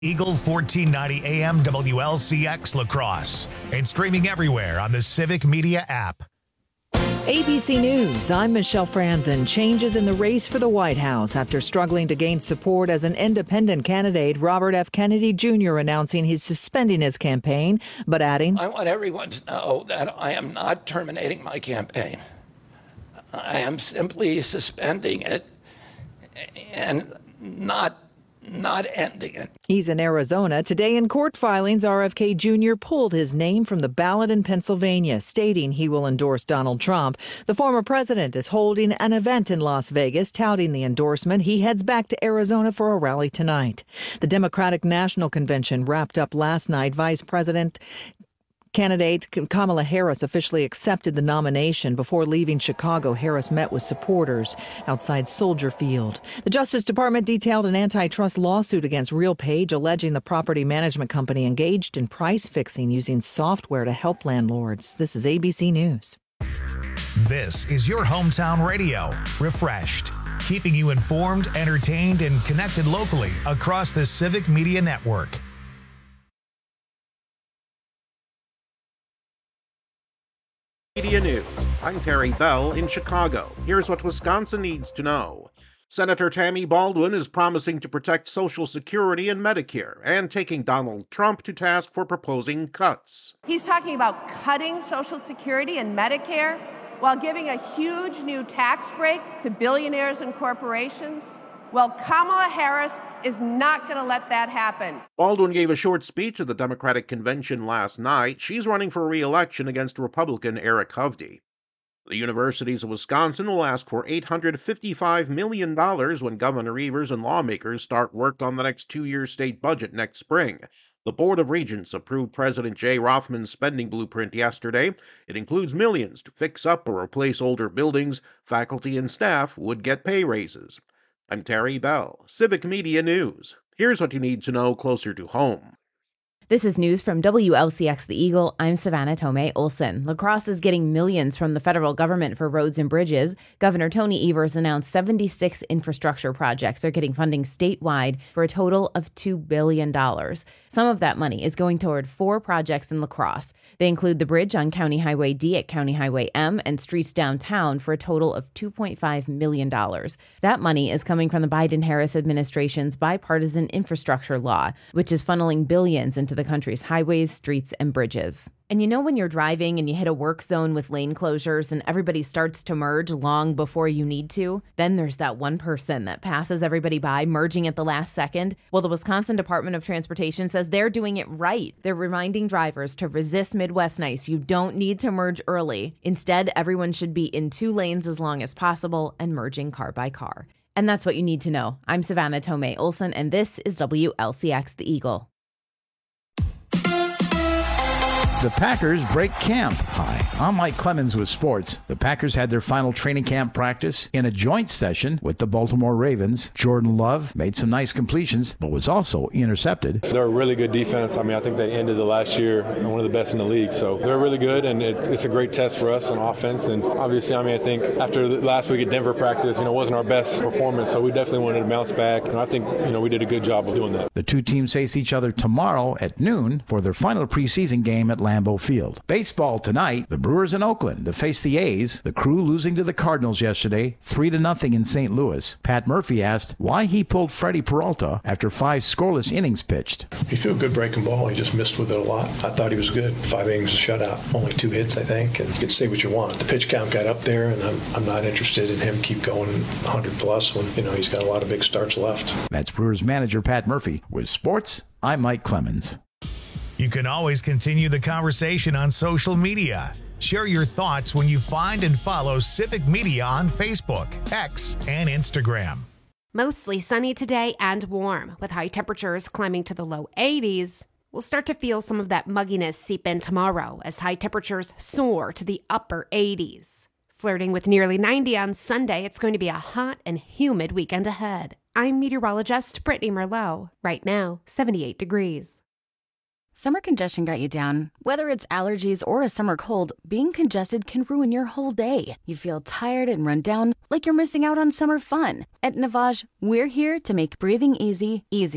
Eagle 1490 AM WLCX La Crosse and streaming everywhere on the Civic Media app. ABC News, I'm Michelle Franzen. Changes in the race for the White House after struggling to gain support as an independent candidate. Robert F. Kennedy Jr. announcing he's suspending his campaign, but adding, I want everyone to know that I am not terminating my campaign. I am simply suspending it and not ending it. He's in Arizona. Today in court filings, RFK Jr. pulled his name from the ballot in Pennsylvania, stating he will endorse Donald Trump. The former president is holding an event in Las Vegas, touting the endorsement. He heads back to Arizona for a rally tonight. The Democratic National Convention wrapped up last night. Vice President candidate Kamala Harris officially accepted the nomination. Before leaving Chicago, Harris met with supporters outside Soldier Field. The Justice Department detailed an antitrust lawsuit against RealPage, alleging the property management company engaged in price fixing using software to help landlords. This is ABC News. This is your hometown radio, Refreshed, keeping you informed, entertained, and connected locally across the Civic Media Network. Media News. I'm Terry Bell in Chicago. Here's what Wisconsin needs to know. Senator Tammy Baldwin is promising to protect Social Security and Medicare and taking Donald Trump to task for proposing cuts. He's talking about cutting Social Security and Medicare while giving a huge new tax break to billionaires and corporations. Well, Kamala Harris is not going to let that happen. Baldwin gave a short speech at the Democratic Convention last night. She's running for re-election against Republican Eric Hovde. The universities of Wisconsin will ask for $855 million when Governor Evers and lawmakers start work on the next two-year state budget next spring. The Board of Regents approved President Jay Rothman's spending blueprint yesterday. It includes millions to fix up or replace older buildings. Faculty and staff would get pay raises. I'm Terry Bell, Civic Media News. Here's what you need to know closer to home. This is news from WLCX The Eagle. I'm Savannah Tomei Olson. La Crosse is getting millions from the federal government for roads and bridges. Governor Tony Evers announced 76 infrastructure projects are getting funding statewide for a total of $2 billion. Some of that money is going toward 4 projects in La Crosse. They include the bridge on County Highway D at County Highway M and streets downtown for a total of $2.5 million. That money is coming from the Biden-Harris administration's bipartisan infrastructure law, which is funneling billions into the country's highways, streets, and bridges. And you know when you're driving and you hit a work zone with lane closures and everybody starts to merge long before you need to? Then there's that one person that passes everybody by, merging at the last second. Well, the Wisconsin Department of Transportation says they're doing it right. They're reminding drivers to resist Midwest Nice. You don't need to merge early. Instead, everyone should be in 2 lanes as long as possible and merging car by car. And that's what you need to know. I'm Savannah Tomei Olson, and this is WLCX The Eagle. The Packers break camp. Hi, I'm Mike Clemens with sports. The Packers had their final training camp practice in a joint session with the Baltimore Ravens. Jordan Love made some nice completions, but was also intercepted. They're a really good defense. I think they ended the last year one of the best in the league. So they're really good, and it's a great test for us on offense. And obviously, I think after last week at Denver practice, it wasn't our best performance, so we definitely wanted to bounce back. And I think, we did a good job of doing that. The two teams face each other tomorrow at noon for their final preseason game at Lambeau Field. Baseball tonight, the Brewers in Oakland to face the A's. The Crew losing to the Cardinals yesterday, 3-0 in St. Louis. Pat Murphy asked why he pulled Freddie Peralta after 5 scoreless innings pitched. He threw a good breaking ball. He just missed with it a lot. I thought he was good. 5 innings shutout, only 2 hits, I think. And you can say what you want. The pitch count got up there, and I'm not interested in him keep going 100 plus when he's got a lot of big starts left. That's Brewers manager Pat Murphy. With sports, I'm Mike Clemens. You can always continue the conversation on social media. Share your thoughts when you find and follow Civic Media on Facebook, X, and Instagram. Mostly sunny today and warm, with high temperatures climbing to the low 80s. We'll start to feel some of that mugginess seep in tomorrow as high temperatures soar to the upper 80s. Flirting with nearly 90 on Sunday, it's going to be a hot and humid weekend ahead. I'm meteorologist Brittany Merlot. Right now, 78 degrees. Summer congestion got you down. Whether it's allergies or a summer cold, being congested can ruin your whole day. You feel tired and run down, like you're missing out on summer fun. At Navage, we're here to make breathing easy easier.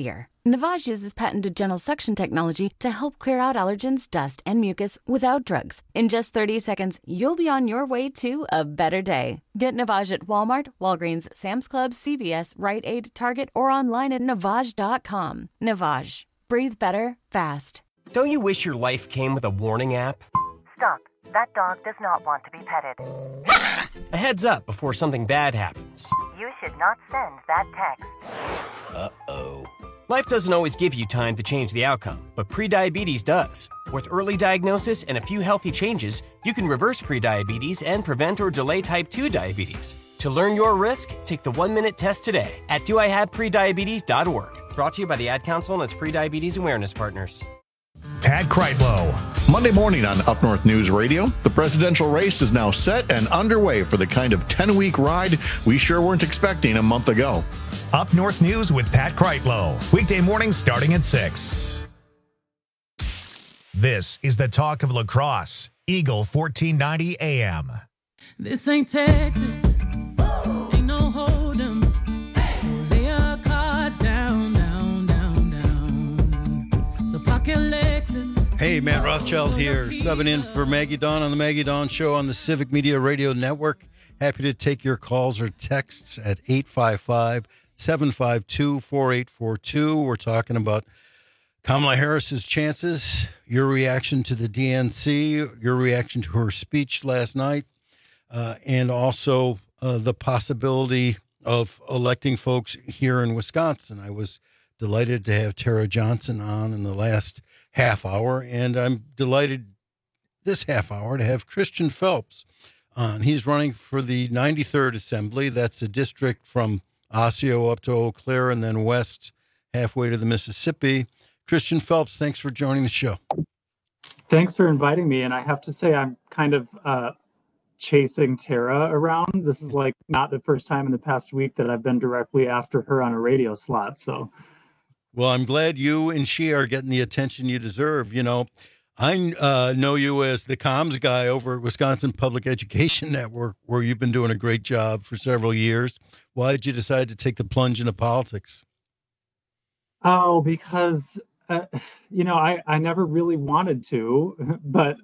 Navage uses patented gentle suction technology to help clear out allergens, dust, and mucus without drugs. In just 30 seconds, you'll be on your way to a better day. Get Navage at Walmart, Walgreens, Sam's Club, CVS, Rite Aid, Target, or online at Navage.com. Navage. Breathe better, fast. Don't you wish your life came with a warning app? Stop. That dog does not want to be petted. A heads up before something bad happens. You should not send that text. Uh-oh. Life doesn't always give you time to change the outcome, but prediabetes does. With early diagnosis and a few healthy changes, you can reverse prediabetes and prevent or delay type 2 diabetes. To learn your risk, take the 1-minute test today at doihaveprediabetes.org. Brought to you by the Ad Council and its prediabetes awareness partners. Pat Kreitlow. Monday morning on Up North News Radio, the presidential race is now set and underway for the kind of 10-week ride we sure weren't expecting a month ago. Up North News with Pat Kreitlow. Weekday mornings starting at 6. This is the talk of La Crosse. Eagle 1490 AM. This ain't Texas. Ain't no hold'em. So lay your cards down, down, down, down. So pocket Lexus. Hey, Matt Rothschild here, subbing in for Maggie Dawn on the Maggie Dawn Show on the Civic Media Radio Network. Happy to take your calls or texts at 855-752-4842. We're talking about Kamala Harris's chances, your reaction to the DNC, your reaction to her speech last night, and also the possibility of electing folks here in Wisconsin. I was delighted to have Tara Johnson on in the last half hour, and I'm delighted this half hour to have Christian Phelps on. He's running for the 93rd Assembly. That's the district from Osseo up to Eau Claire and then west halfway to the Mississippi. Christian Phelps, thanks for joining the show. Thanks for inviting me. And I have to say, I'm kind of chasing Tara around. This is like not the first time in the past week that I've been directly after her on a radio slot. So, well, I'm glad you and she are getting the attention you deserve. You know, I know you as the comms guy over at Wisconsin Public Education Network, where you've been doing a great job for several years. Why did you decide to take the plunge into politics? Oh, because, I never really wanted to, but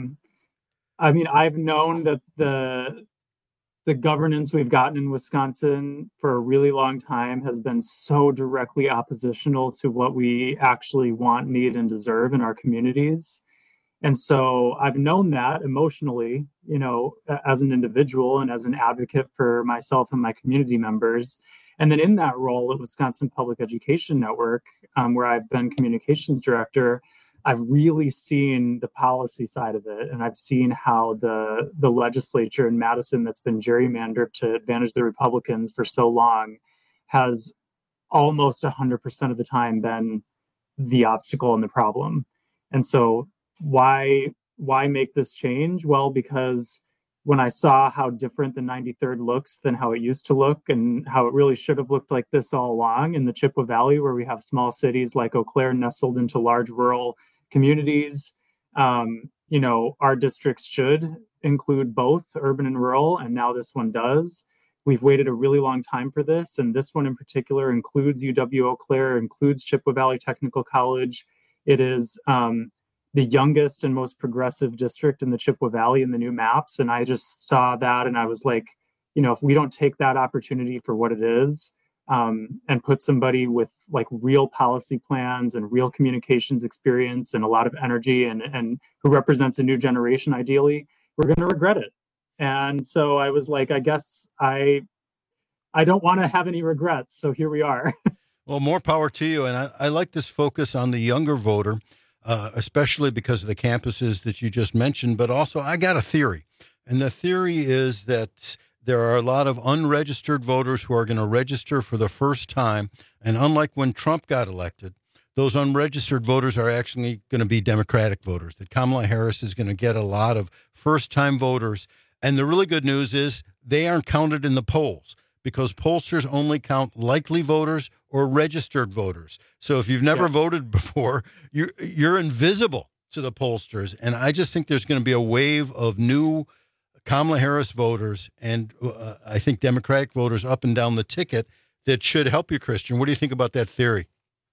I mean, I've known that the governance we've gotten in Wisconsin for a really long time has been so directly oppositional to what we actually want, need, and deserve in our communities. And so I've known that emotionally, as an individual and as an advocate for myself and my community members. And then in that role at Wisconsin Public Education Network, where I've been communications director, I've really seen the policy side of it. And I've seen how the legislature in Madison that's been gerrymandered to advantage the Republicans for so long has almost 100% of the time been the obstacle and the problem. And so why make this change? Well, because when I saw how different the 93rd looks than how it used to look and how it really should have looked like this all along in the Chippewa Valley, where we have small cities like Eau Claire nestled into large rural communities, our districts should include both urban and rural, and now this one does. We've waited a really long time for this, and this one in particular includes UW Eau Claire, includes Chippewa Valley Technical College. It is the youngest and most progressive district in the Chippewa Valley in the new maps. And I just saw that and I was like, if we don't take that opportunity for what it is, and put somebody with like real policy plans and real communications experience and a lot of energy and who represents a new generation, ideally, we're going to regret it. And so I was like, I guess I don't want to have any regrets. So here we are. Well, more power to you. And I like this focus on the younger voter, especially because of the campuses that you just mentioned. But also, I got a theory. And the theory is that there are a lot of unregistered voters who are going to register for the first time. And unlike when Trump got elected, those unregistered voters are actually going to be Democratic voters, that Kamala Harris is going to get a lot of first-time voters. And the really good news is they aren't counted in the polls, because pollsters only count likely voters or registered voters. So if you've never voted before, you're invisible to the pollsters. And I just think there's going to be a wave of new Kamala Harris voters and I think Democratic voters up and down the ticket that should help you, Christian. What do you think about that theory?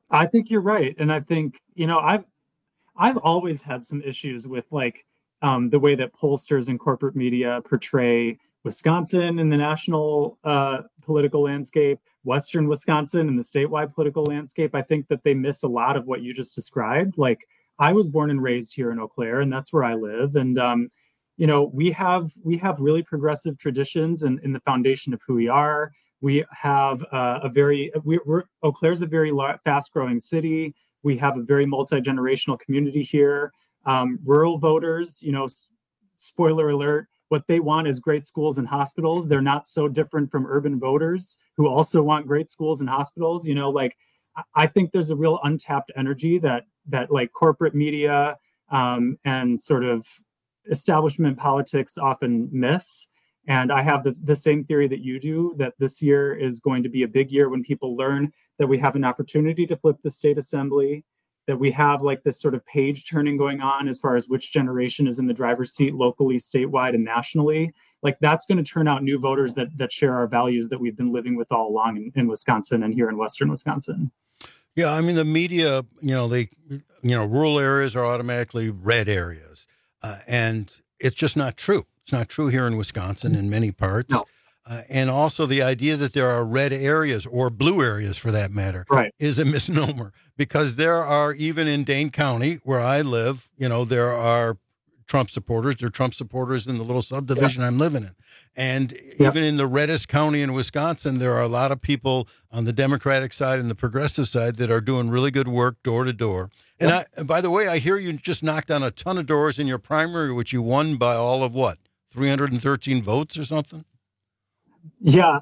I think you're right. And I think, I've always had some issues with the way that pollsters and corporate media portray Wisconsin in the national political landscape, Western Wisconsin in the statewide political landscape. I think that they miss a lot of what you just described. Like, I was born and raised here in Eau Claire, and that's where I live. And we have really progressive traditions in the foundation of who we are. We have Eau Claire's a very fast-growing city. We have a very multi-generational community here. Rural voters, spoiler alert, what they want is great schools and hospitals. They're not so different from urban voters who also want great schools and hospitals. I think there's a real untapped energy that like corporate media and sort of establishment politics often miss. And I have the same theory that you do, that this year is going to be a big year when people learn that we have an opportunity to flip the state assembly, that we have like this sort of page turning going on as far as which generation is in the driver's seat locally, statewide, and nationally. Like, that's going to turn out new voters that share our values that we've been living with all along in Wisconsin and here in Western Wisconsin. Yeah, I mean, the media, rural areas are automatically red areas. And it's just not true. It's not true here in Wisconsin in many parts. No. And also the idea that there are red areas or blue areas for that matter is a misnomer, because there are, even in Dane County where I live, there are Trump supporters. There are Trump supporters in the little subdivision I'm living in. And even in the reddest county in Wisconsin, there are a lot of people on the Democratic side and the progressive side that are doing really good work door to door. And by the way, I hear you just knocked on a ton of doors in your primary, which you won by all of 313 votes or something? Yeah,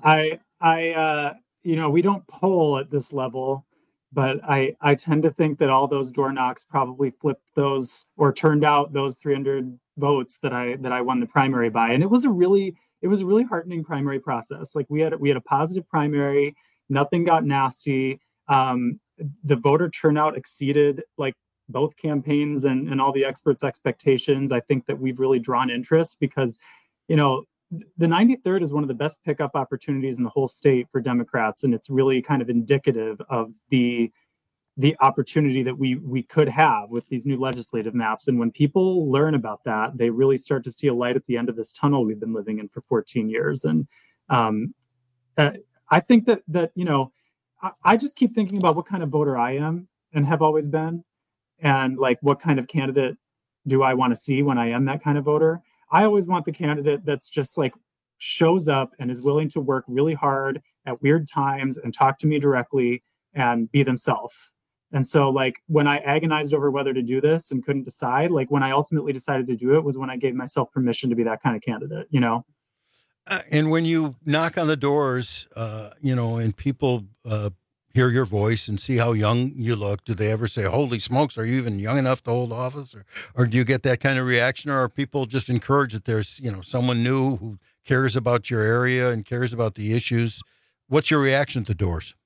we don't poll at this level, but I tend to think that all those door knocks probably flipped those or turned out those 300 votes that I won the primary by. And it was a really heartening primary process. Like, we had a positive primary, nothing got nasty. The voter turnout exceeded like both campaigns and all the experts' expectations. I think that we've really drawn interest because, the 93rd is one of the best pickup opportunities in the whole state for Democrats. And it's really kind of indicative of the opportunity that we could have with these new legislative maps. And when people learn about that, they really start to see a light at the end of this tunnel we've been living in for 14 years. And I think that I just keep thinking about what kind of voter I am and have always been, and like what kind of candidate do I want to see when I am that kind of voter. I always want the candidate that's just like shows up and is willing to work really hard at weird times and talk to me directly and be themselves. And so like when I agonized over whether to do this and couldn't decide, like when I ultimately decided to do it was when I gave myself permission to be that kind of candidate, And when you knock on the doors, and people hear your voice and see how young you look, do they ever say, holy smokes, are you even young enough to hold office? Or do you get that kind of reaction? Or are people just encouraged that there's, someone new who cares about your area and cares about the issues? What's your reaction at the doors?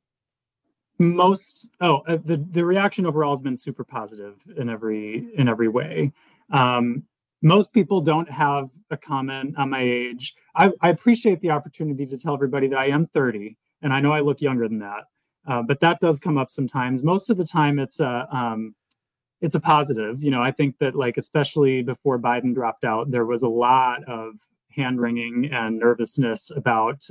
The reaction overall has been super positive in every way. Most people don't have a comment on my age. I appreciate the opportunity to tell everybody that I am 30, and I know I look younger than that. But that does come up sometimes. Most of the time it's a positive. I think that like, especially before Biden dropped out, there was a lot of hand wringing and nervousness about,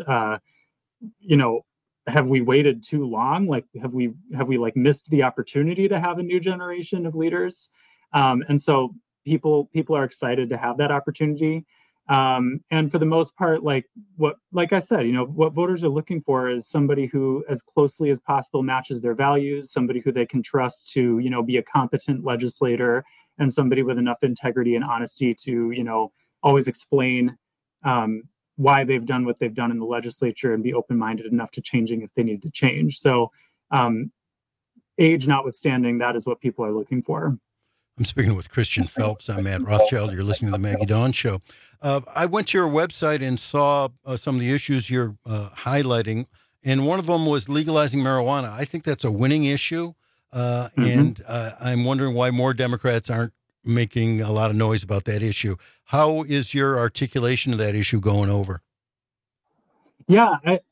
have we waited too long? Like, have we like missed the opportunity to have a new generation of leaders? And so people are excited to have that opportunity. And for the most part, like I said, what voters are looking for is somebody who as closely as possible matches their values, somebody who they can trust to, be a competent legislator, and somebody with enough integrity and honesty to, always explain why they've done what they've done in the legislature and be open-minded enough to changing if they need to change. So age notwithstanding, that is what people are looking for. I'm speaking with Christian Phelps. I'm Matt Rothschild. You're listening to the Maggie Dawn Show. I went to your website and saw some of the issues you're highlighting, and one of them was legalizing marijuana. I think that's a winning issue, and I'm wondering why more Democrats aren't making a lot of noise about that issue. How is your articulation of that issue going over? Yeah,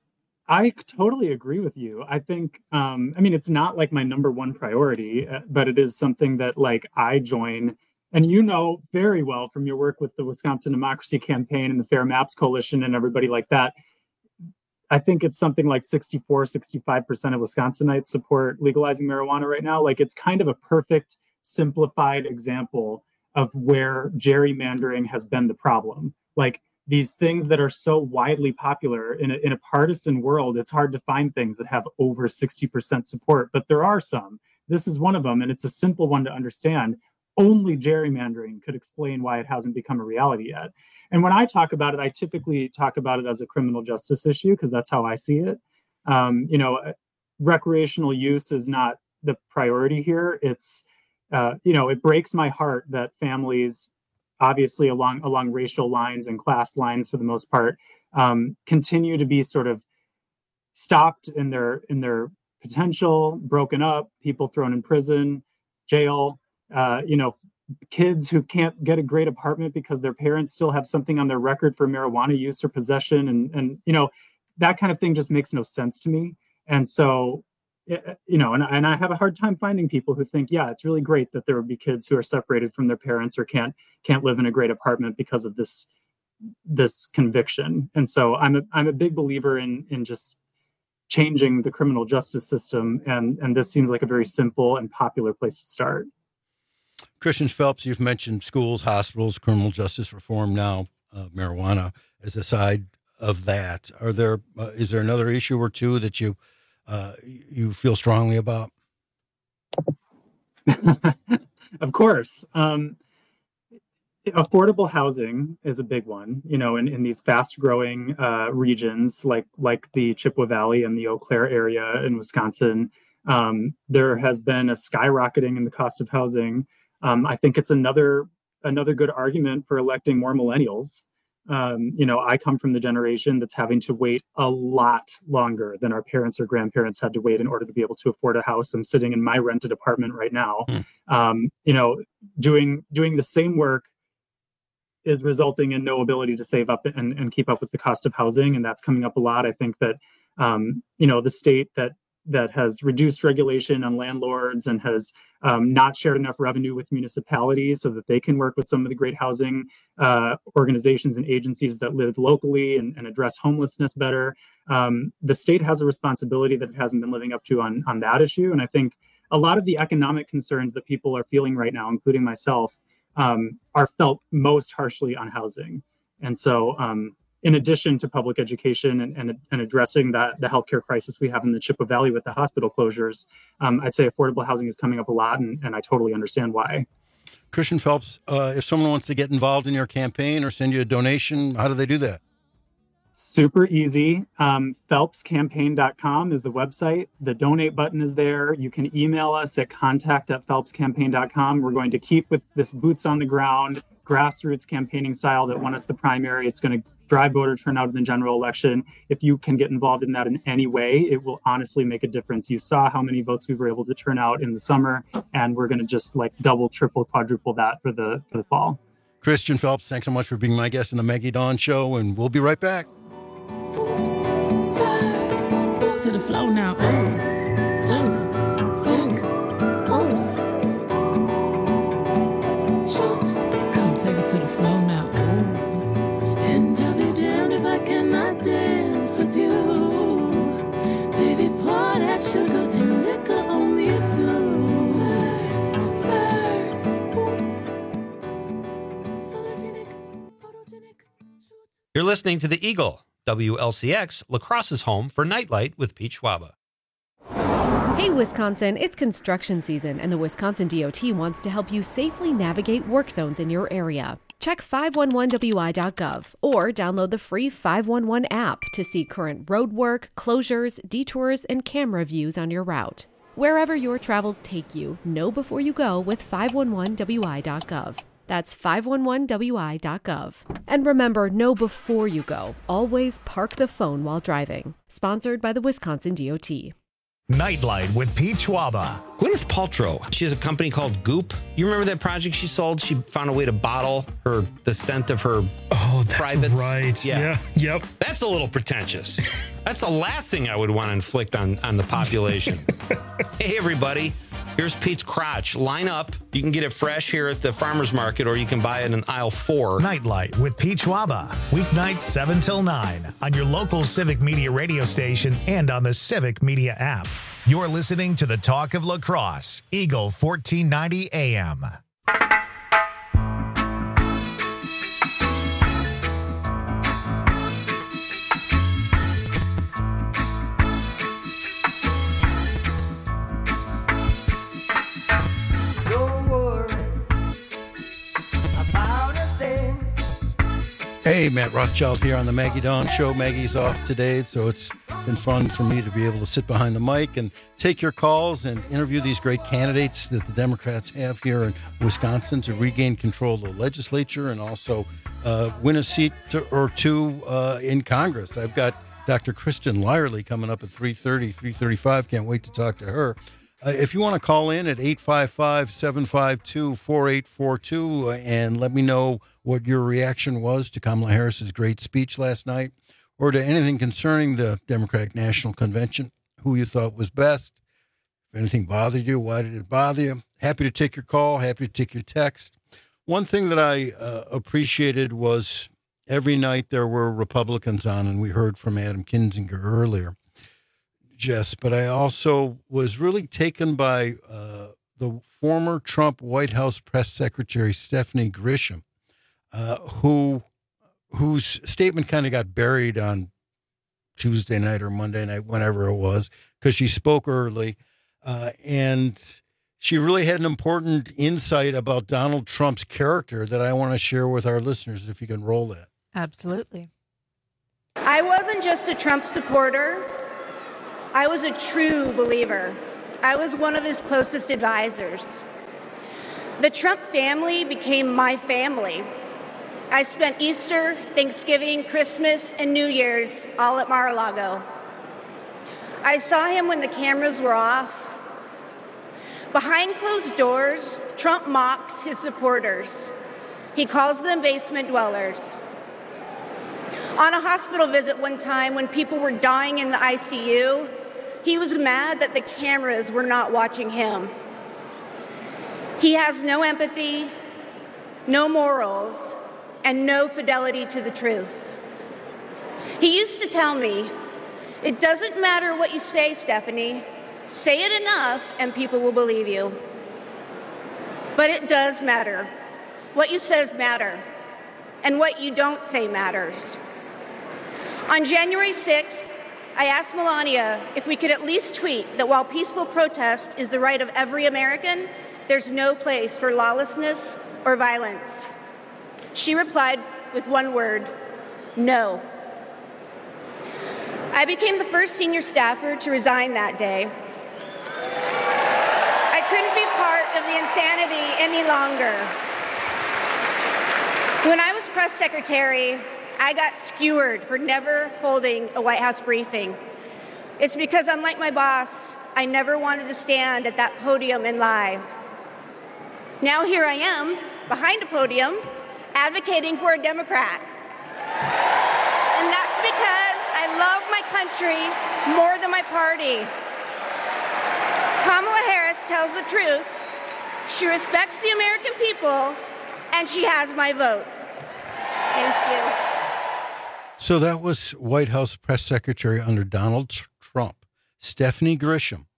I totally agree with you. I think, it's not like my number one priority, but it is something that like I join. And you know very well from your work with the Wisconsin Democracy Campaign and the Fair Maps Coalition and everybody like that. I think it's something like 64, 65% of Wisconsinites support legalizing marijuana right now. Like, it's kind of a perfect, simplified example of where gerrymandering has been the problem. Like, these things that are so widely popular in a partisan world, it's hard to find things that have over 60% support, but there are some. This is one of them, and it's a simple one to understand. Only gerrymandering could explain why it hasn't become a reality yet. And when I talk about it, I typically talk about it as a criminal justice issue because that's how I see it. Recreational use is not the priority here. It's, it breaks my heart that families, obviously along racial lines and class lines for the most part, continue to be sort of stopped in their potential, broken up, people thrown in prison, jail, kids who can't get a great apartment because their parents still have something on their record for marijuana use or possession. And that kind of thing just makes no sense to me. And so, and I have a hard time finding people who think, yeah, it's really great that there would be kids who are separated from their parents or can't live in a great apartment because of this conviction. And so I'm a big believer in just changing the criminal justice system. And this seems like a very simple and popular place to start. Christian Phelps, you've mentioned schools, hospitals, criminal justice reform, now marijuana as a side of that. Is there another issue or two that you feel strongly about? Of course. Affordable housing is a big one, in these fast growing regions like the Chippewa Valley and the Eau Claire area in Wisconsin. There has been a skyrocketing in the cost of housing. I think it's another good argument for electing more millennials. I come from the generation that's having to wait a lot longer than our parents or grandparents had to wait in order to be able to afford a house. I'm sitting in my rented apartment right now. Doing the same work is resulting in no ability to save up and keep up with the cost of housing. And that's coming up a lot. I think that, the state that has reduced regulation on landlords and has not shared enough revenue with municipalities so that they can work with some of the great housing organizations and agencies that live locally and address homelessness better. The state has a responsibility that it hasn't been living up to on that issue. And I think a lot of the economic concerns that people are feeling right now, including myself, are felt most harshly on housing. And so in addition to public education and addressing the healthcare crisis we have in the Chippewa Valley with the hospital closures, I'd say affordable housing is coming up a lot, and I totally understand why. Christian Phelps, if someone wants to get involved in your campaign or send you a donation, how do they do that? Super easy. PhelpsCampaign.com is the website. The donate button is there. You can email us at contact@PhelpsCampaign.com. We're going to keep with this boots on the ground, grassroots campaigning style that won us the primary. It's going to drive voter turnout in the general election. If you can get involved in that in any way, it will honestly make a difference. You saw how many votes we were able to turn out in the summer, and we're going to just double, triple, quadruple that for the fall. Christian Phelps, thanks so much for being my guest on the Maggie Dawn Show, and we'll be right back. To the flow now. Come take it to the flow now. And I'll be damned if I cannot dance with you. Baby, pour that sugar and liquor on me too. Spurs, boots. You're listening to The Eagle, WLCX, La Crosse's home for Nightlight with Pete Schwaba. Hey, Wisconsin, it's construction season, and the Wisconsin DOT wants to help you safely navigate work zones in your area. Check 511wi.gov or download the free 511 app to see current road work, closures, detours, and camera views on your route. Wherever your travels take you, know before you go with 511wi.gov. That's 511wi.gov. And remember, know before you go. Always park the phone while driving. Sponsored by the Wisconsin DOT. Nightlight with Pete Schwaba. Gwyneth Paltrow, she has a company called Goop. You remember that project she sold? She found a way to bottle the scent of her privates. Right. Yeah. Yep. That's a little pretentious. That's the last thing I would want to inflict on the population. Hey, everybody. Here's Pete's crotch. Line up. You can get it fresh here at the farmer's market, or you can buy it in aisle 4. Nightlight with Pete Schwaba. Weeknights 7 till 9 on your local Civic Media radio station and on the Civic Media app. You're listening to the Talk of La Crosse, Eagle 1490 AM. Hey, Matt Rothschild here on the Maggie Dawn Show. Maggie's off today, so it's been fun for me to be able to sit behind the mic and take your calls and interview these great candidates that the Democrats have here in Wisconsin to regain control of the legislature and also win a seat or two in Congress. I've got Dr. Kristen Lyerly coming up at 3:30, 3:35. Can't wait to talk to her. If you want to call in at 855-752-4842 and let me know what your reaction was to Kamala Harris's great speech last night or to anything concerning the Democratic National Convention, who you thought was best, if anything bothered you, why did it bother you? Happy to take your call, happy to take your text. One thing that I appreciated was every night there were Republicans on, and we heard from Adam Kinzinger earlier, Jess, but I also was really taken by the former Trump White House press secretary, Stephanie Grisham, whose statement kind of got buried on Tuesday night or Monday night, whenever it was, because she spoke early. And she really had an important insight about Donald Trump's character that I want to share with our listeners, if you can roll that. Absolutely. I wasn't just a Trump supporter. I was a true believer. I was one of his closest advisors. The Trump family became my family. I spent Easter, Thanksgiving, Christmas, and New Year's all at Mar-a-Lago. I saw him when the cameras were off. Behind closed doors, Trump mocks his supporters. He calls them basement dwellers. On a hospital visit one time when people were dying in the ICU, he was mad that the cameras were not watching him. He has no empathy, no morals, and no fidelity to the truth. He used to tell me, "It doesn't matter what you say, Stephanie. Say it enough and people will believe you." But it does matter. What you say matter, and what you don't say matters. On January 6th, I asked Melania if we could at least tweet that while peaceful protest is the right of every American, there's no place for lawlessness or violence. She replied with one word: no. I became the first senior staffer to resign that day. I couldn't be part of the insanity any longer. When I was press secretary, I got skewered for never holding a White House briefing. It's because, unlike my boss, I never wanted to stand at that podium and lie. Now here I am, behind a podium, advocating for a Democrat. And that's because I love my country more than my party. Kamala Harris tells the truth. She respects the American people, and she has my vote. Thank you. So that was White House press secretary under Donald Trump, Stephanie Grisham,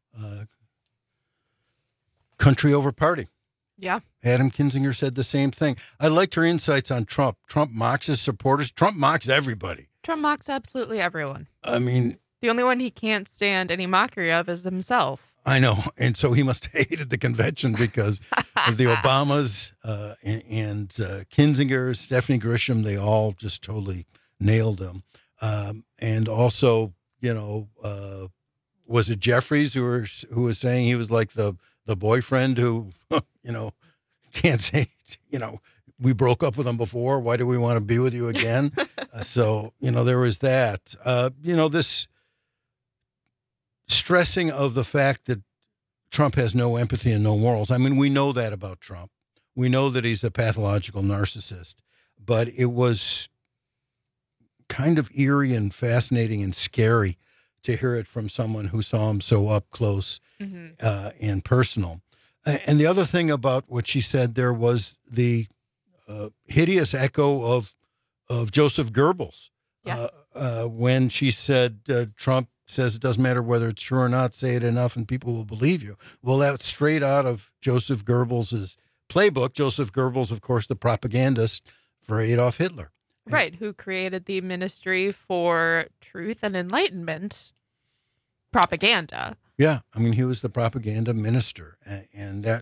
country over party. Yeah. Adam Kinzinger said the same thing. I liked her insights on Trump. Trump mocks his supporters. Trump mocks everybody. Trump mocks absolutely everyone. I mean, the only one he can't stand any mockery of is himself. I know. And so he must have hated the convention because of the Obamas and Kinzinger, Stephanie Grisham, they all just totally nailed him. And also, you know, was it Jeffries who was saying he was like the boyfriend who, you know, can't say, you know, we broke up with him before. Why do we want to be with you again? So, you know, there was that. You know, this stressing of the fact that Trump has no empathy and no morals. I mean, we know that about Trump. We know that he's a pathological narcissist. But it was kind of eerie and fascinating and scary to hear it from someone who saw him so up close and personal. And the other thing about what she said there was the hideous echo of Joseph Goebbels. Yes. When she said, Trump says it doesn't matter whether it's true or not, say it enough and people will believe you. Well, that's straight out of Joseph Goebbels' playbook. Joseph Goebbels, of course, the propagandist for Adolf Hitler. Right, who created the Ministry for Truth and Enlightenment propaganda. Yeah, I mean, he was the propaganda minister. And that,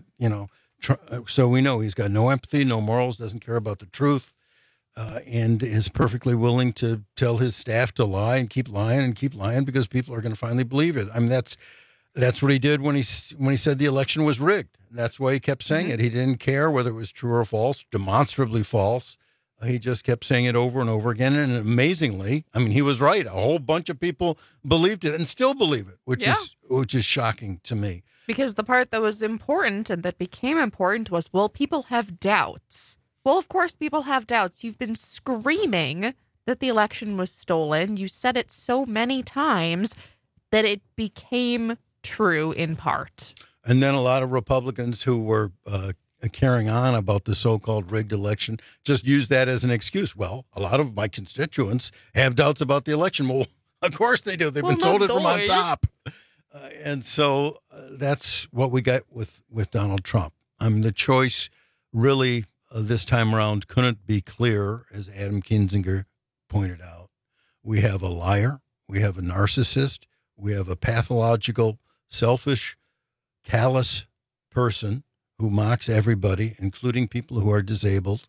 so we know he's got no empathy, no morals, doesn't care about the truth. And is perfectly willing to tell his staff to lie and keep lying because people are going to finally believe it. I mean, that's what he did when he said the election was rigged. That's why he kept saying it. He didn't care whether it was true or false, demonstrably false. He just kept saying it over and over again. And amazingly, I mean, he was right. A whole bunch of people believed it and still believe it, which is shocking to me. Because the part that was important and that became important was, will people have doubts? Well, of course, people have doubts. You've been screaming that the election was stolen. You said it so many times that it became true in part. And then a lot of Republicans who were carrying on about the so-called rigged election just used that as an excuse. Well, a lot of my constituents have doubts about the election. Well, of course they do. They've been told it from on top. And so that's what we got with Donald Trump. I mean, the choice really... this time around couldn't be clearer, as Adam Kinzinger pointed out. We have a liar, we have a narcissist, we have a pathological, selfish, callous person who mocks everybody, including people who are disabled,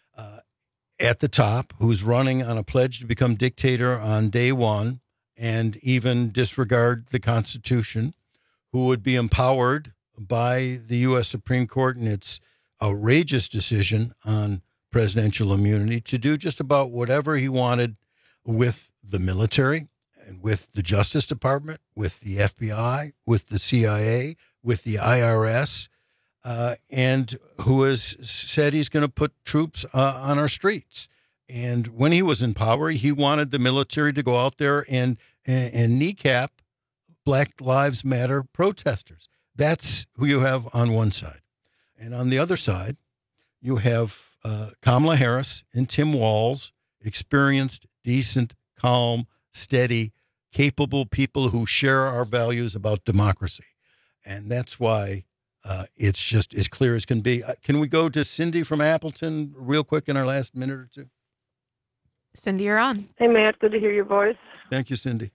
at the top, who's running on a pledge to become dictator on day one and even disregard the Constitution, who would be empowered by the U.S. Supreme Court and its outrageous decision on presidential immunity to do just about whatever he wanted with the military and with the Justice Department, with the FBI, with the CIA, with the IRS, and who has said he's going to put troops on our streets. And when he was in power, he wanted the military to go out there and kneecap Black Lives Matter protesters. That's who you have on one side. And on the other side, you have Kamala Harris and Tim Walz, experienced, decent, calm, steady, capable people who share our values about democracy. And that's why it's just as clear as can be. Can we go to Cindy from Appleton real quick in our last minute or two? Cindy, you're on. Hey, Matt. Good to hear your voice. Thank you, Cindy.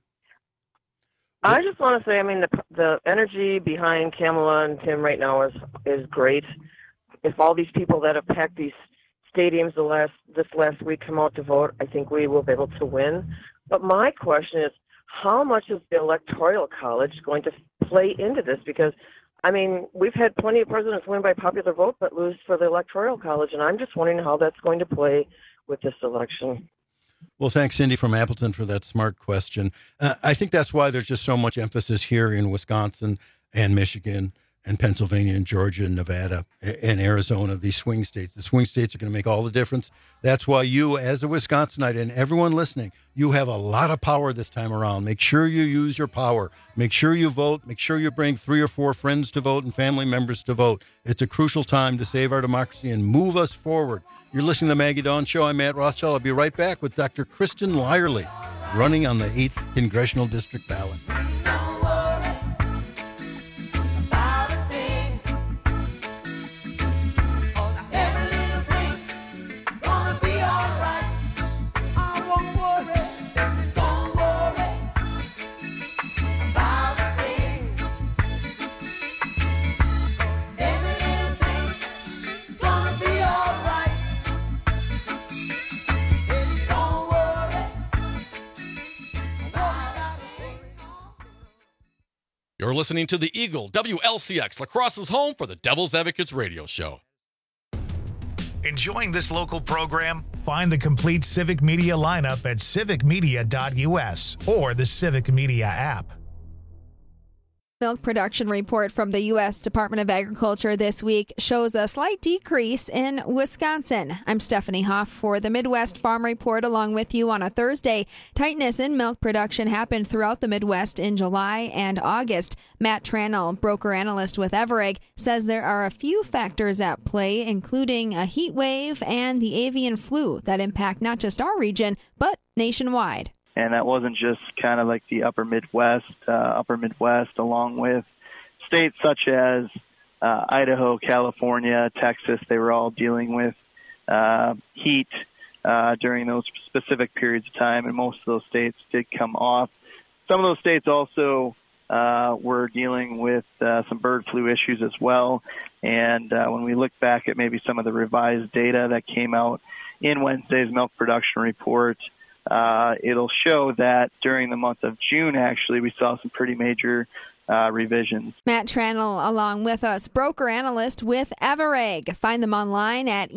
I just want to say, I mean, the energy behind Kamala and Tim right now is great. If all these people that have packed these stadiums this last week come out to vote, I think we will be able to win. But my question is, how much is the Electoral College going to play into this? Because, I mean, we've had plenty of presidents win by popular vote but lose for the Electoral College, and I'm just wondering how that's going to play with this election. Well, thanks, Cindy from Appleton, for that smart question. I think that's why there's just so much emphasis here in Wisconsin and Michigan and Pennsylvania and Georgia and Nevada and Arizona, these swing states. The swing states are going to make all the difference. That's why you, as a Wisconsinite, and everyone listening, you have a lot of power this time around. Make sure you use your power. Make sure you vote. Make sure you bring 3 or 4 friends to vote and family members to vote. It's a crucial time to save our democracy and move us forward. You're listening to the Maggie Dawn Show. I'm Matt Rothschild. I'll be right back with Dr. Kristen Lyerly, running on the 8th Congressional District ballot. You're listening to the Eagle, WLCX, La Crosse's home for the Devil's Advocates radio show. Enjoying this local program? Find the complete Civic Media lineup at civicmedia.us or the Civic Media app. Milk production report from the U.S. Department of Agriculture this week shows a slight decrease in Wisconsin. I'm Stephanie Hoff for the Midwest Farm Report along with you on a Thursday. Tightness in milk production happened throughout the Midwest in July and August. Matt Tranel, broker analyst with Everegg, says there are a few factors at play, including a heat wave and the avian flu that impact not just our region, but nationwide. And that wasn't just kind of like the upper Midwest, along with states such as Idaho, California, Texas. They were all dealing with heat during those specific periods of time, and most of those states did come off. Some of those states also were dealing with some bird flu issues as well. And when we look back at maybe some of the revised data that came out in Wednesday's milk production report, it'll show that during the month of June, actually, we saw some pretty major revisions. Matt Tranel along with us, broker analyst with Everegg. Find them online at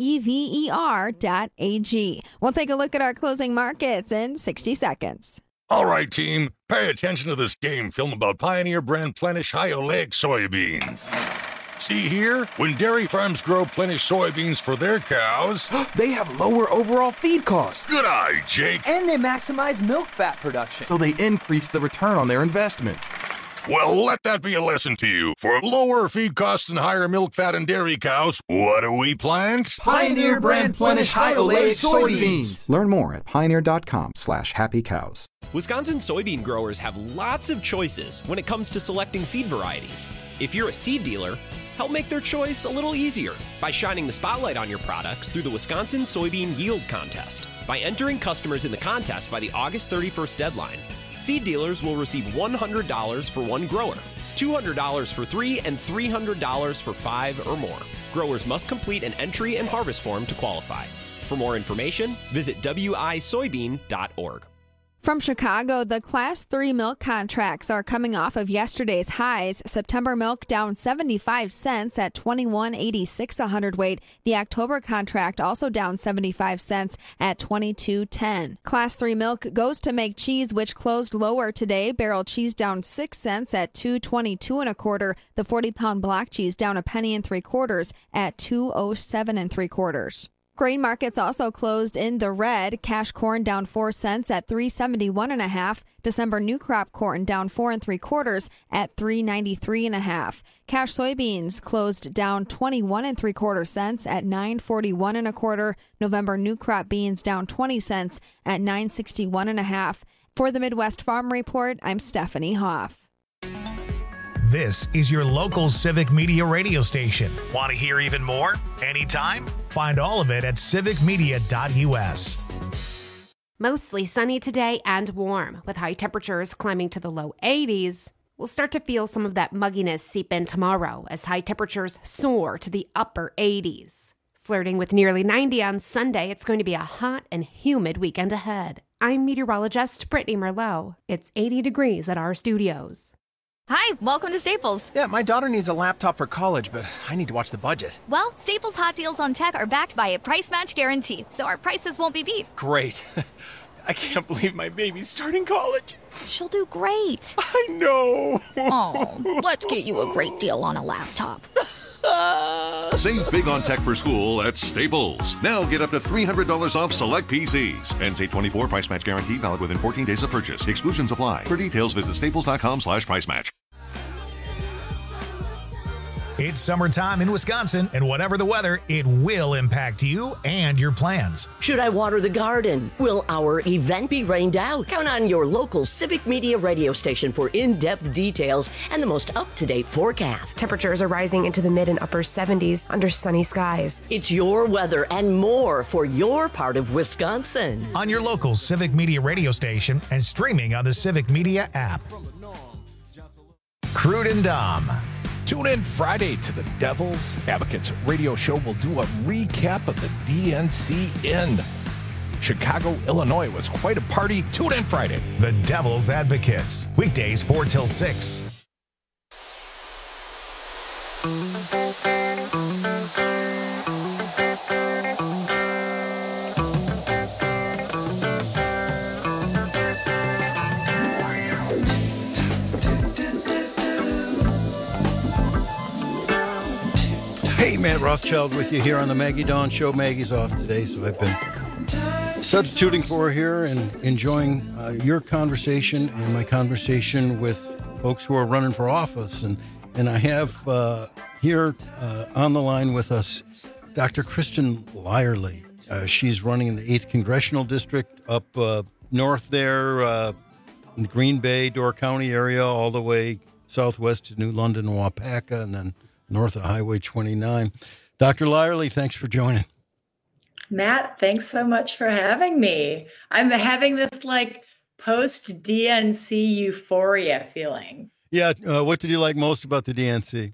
ever.ag. We'll take a look at our closing markets in 60 seconds. All right, team, pay attention to this game film about Pioneer brand Plenish High Oleic soybeans. See here? When dairy farms grow Plenish soybeans for their cows, they have lower overall feed costs. Good eye, Jake. And they maximize milk fat production, so they increase the return on their investment. Well, let that be a lesson to you. For lower feed costs and higher milk fat in dairy cows, what do we plant? Pioneer brand Plenish High Oleic soybeans. Learn more at pioneer.com/happycows. Wisconsin soybean growers have lots of choices when it comes to selecting seed varieties. If you're a seed dealer, help make their choice a little easier by shining the spotlight on your products through the Wisconsin Soybean Yield Contest. By entering customers in the contest by the August 31st deadline, seed dealers will receive $100 for one grower, $200 for 3, and $300 for 5 or more. Growers must complete an entry and harvest form to qualify. For more information, visit wisoybean.org. From Chicago, the Class 3 milk contracts are coming off of yesterday's highs. September milk down 75 cents at $21.86 a hundredweight. The October contract also down 75 cents at $22.10. Class 3 milk goes to make cheese, which closed lower today. Barrel cheese down 6 cents at $2.22 and a quarter. The 40-pound block cheese down a penny and 3/4 at $2.07 and 3/4. Grain markets also closed in the red. Cash corn down 4 cents at $3.71 and a half. December new crop corn down 4 3/4 at $3.93 and a half. Cash soybeans closed down 21 3/4 cents at $9.41 and a quarter. November new crop beans down 20 cents at $9.61 and a half. For the Midwest Farm Report, I'm Stephanie Hoff. This is your local Civic Media radio station. Want to hear even more? Anytime? Find all of it at civicmedia.us. Mostly sunny today and warm, with high temperatures climbing to the low 80s. We'll start to feel some of that mugginess seep in tomorrow as high temperatures soar to the upper 80s. Flirting with nearly 90 on Sunday, it's going to be a hot and humid weekend ahead. I'm meteorologist Brittany Merlot. It's 80 degrees at our studios. Hi, welcome to Staples. Yeah, my daughter needs a laptop for college, but I need to watch the budget. Well, Staples hot deals on tech are backed by a price match guarantee, so our prices won't be beat. Great. I can't believe my baby's starting college. She'll do great. I know. Oh, let's get you a great deal on a laptop. Save big on tech for school at Staples. Now get up to $300 off select PCs. NC 24 price match guarantee valid within 14 days of purchase. Exclusions apply. For details, visit staples.com/price match. It's summertime in Wisconsin, and whatever the weather, it will impact you and your plans. Should I water the garden? Will our event be rained out? Count on your local Civic Media radio station for in-depth details and the most up-to-date forecast. Temperatures are rising into the mid and upper 70s under sunny skies. It's your weather and more for your part of Wisconsin. On your local Civic Media radio station and streaming on the Civic Media app. Crude and Dom. Tune in Friday to the Devil's Advocates radio show. We'll do a recap of the DNC in Chicago, Illinois. It was quite a party. Tune in Friday. The Devil's Advocates. Weekdays 4 till 6. Matt Rothschild with you here on the Maggie Dawn Show. Maggie's off today, so I've been substituting for her here and enjoying your conversation and my conversation with folks who are running for office. And I have here on the line with us Dr. Kristen Lyerly. She's running in the 8th Congressional District up north there in the Green Bay, Door County area, all the way southwest to New London, Wapaka, and then north of Highway 29. Dr. Lyerly, thanks for joining. Matt, thanks so much for having me. I'm having this post-DNC euphoria feeling. Yeah, what did you like most about the DNC?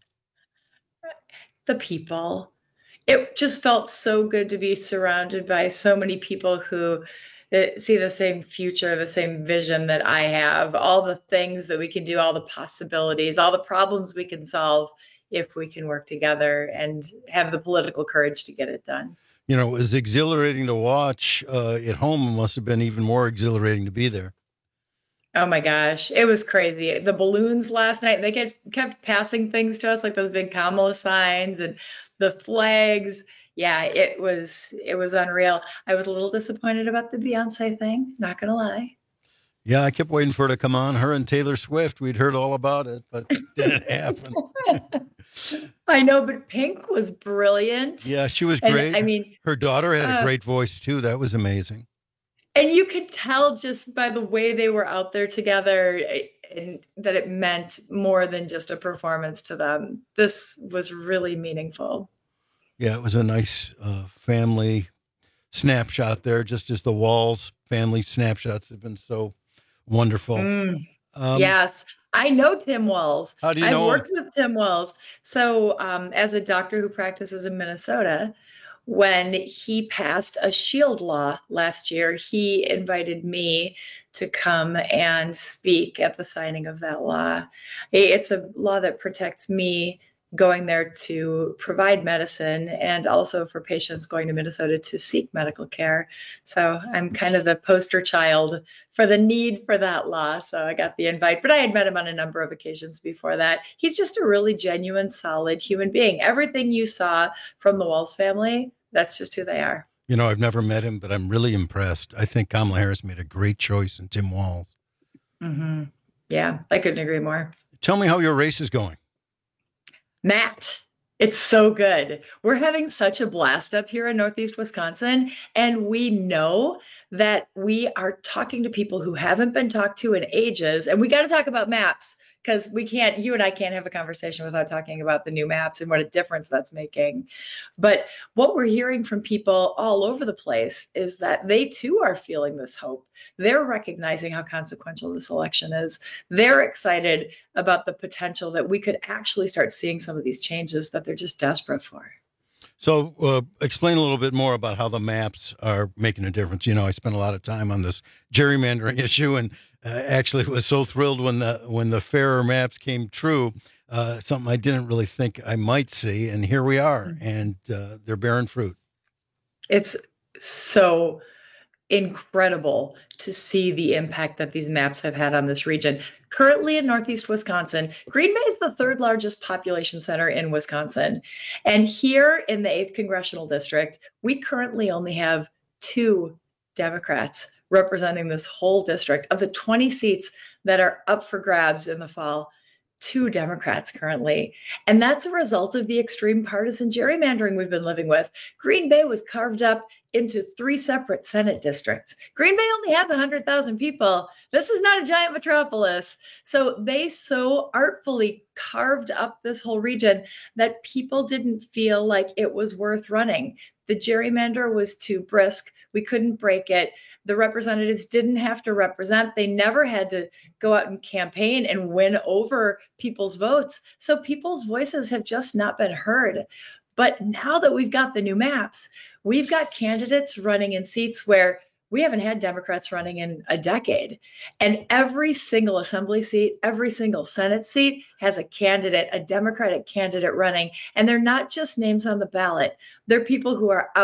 The people. It just felt so good to be surrounded by so many people who see the same future, the same vision that I have, all the things that we can do, all the possibilities, all the problems we can solve if we can work together and have the political courage to get it done. You know, it was exhilarating to watch at home. It must have been even more exhilarating to be there. Oh my gosh, it was crazy. The balloons last night, they kept passing things to us, like those big Kamala signs and the flags. Yeah, it was unreal. I was a little disappointed about the Beyonce thing, not gonna lie. Yeah, I kept waiting for her to come on. Her and Taylor Swift, we'd heard all about it, but it didn't happen. I know, but Pink was brilliant. Yeah, she was great. And, I mean, her daughter had a great voice too. That was amazing. And you could tell just by the way they were out there together and that it meant more than just a performance to them. This was really meaningful. Yeah, it was a nice family snapshot there, just as the Walls family snapshots have been so wonderful. Yes, I know Tim Walz. How do you know him? I've worked with Tim Walz. So as a doctor who practices in Minnesota, when he passed a shield law last year, he invited me to come and speak at the signing of that law. It's a law that protects me going there to provide medicine and also for patients going to Minnesota to seek medical care. So I'm kind of the poster child for the need for that law. So I got the invite, but I had met him on a number of occasions before that. He's just a really genuine, solid human being. Everything you saw from the Walz family, that's just who they are. You know, I've never met him, but I'm really impressed. I think Kamala Harris made a great choice in Tim Walz. Mm-hmm. Yeah, I couldn't agree more. Tell me how your race is going. Matt, it's so good. We're having such a blast up here in Northeast Wisconsin, and we know that we are talking to people who haven't been talked to in ages, and we got to talk about maps because you and I can't have a conversation without talking about the new maps and what a difference that's making. But what we're hearing from people all over the place is that they too are feeling this hope. They're recognizing how consequential this election is. They're excited about the potential that we could actually start seeing some of these changes that they're just desperate for. So explain a little bit more about how the maps are making a difference. You know, I spent a lot of time on this gerrymandering issue and actually was so thrilled when the fairer maps came true, something I didn't really think I might see. And here we are, and they're bearing fruit. It's so incredible to see the impact that these maps have had on this region. Currently in Northeast Wisconsin, Green Bay is the third largest population center in Wisconsin. And here in the 8th Congressional District, we currently only have 2 Democrats representing this whole district. Of the 20 seats that are up for grabs in the fall, 2 Democrats currently. And that's a result of the extreme partisan gerrymandering we've been living with. Green Bay was carved up into 3 separate Senate districts. Green Bay only has 100,000 people. This is not a giant metropolis. So they so artfully carved up this whole region that people didn't feel like it was worth running. The gerrymander was too brisk. We couldn't break it. The representatives didn't have to represent. They never had to go out and campaign and win over people's votes. So people's voices have just not been heard. But now that we've got the new maps, we've got candidates running in seats where we haven't had Democrats running in a decade. And every single assembly seat, every single Senate seat has a candidate, a Democratic candidate running. And they're not just names on the ballot. They're people who are out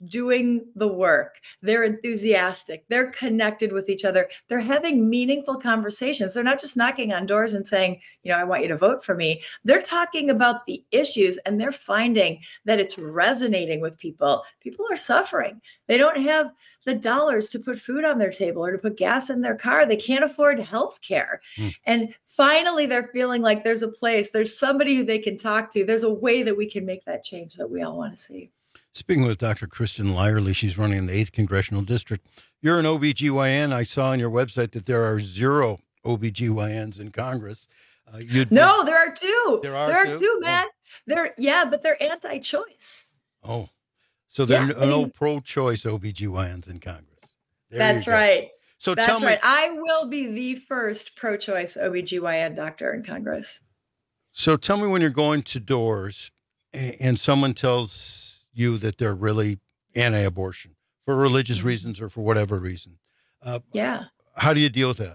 doing the work. They're enthusiastic. They're connected with each other. They're having meaningful conversations. They're not just knocking on doors and saying, I want you to vote for me. They're talking about the issues, and they're finding that it's resonating with people. People are suffering. They don't have the dollars to put food on their table or to put gas in their car. They can't afford health care. And finally, they're feeling like there's a place, there's somebody who they can talk to. There's a way that we can make that change that we all want to see. Speaking with Dr. Kristen Lyerly, she's running in the 8th Congressional District. You're an OBGYN. I saw on your website that there are 0 OBGYNs in Congress. No, there are 2. There are two, man. But they're anti-choice. Oh, so there are no pro-choice OBGYNs in Congress. That's right. So That's tell me. Right. I will be the first pro-choice OBGYN doctor in Congress. So tell me, when you're going to doors and someone tells you that they're really anti-abortion for religious reasons or for whatever reason. How do you deal with that?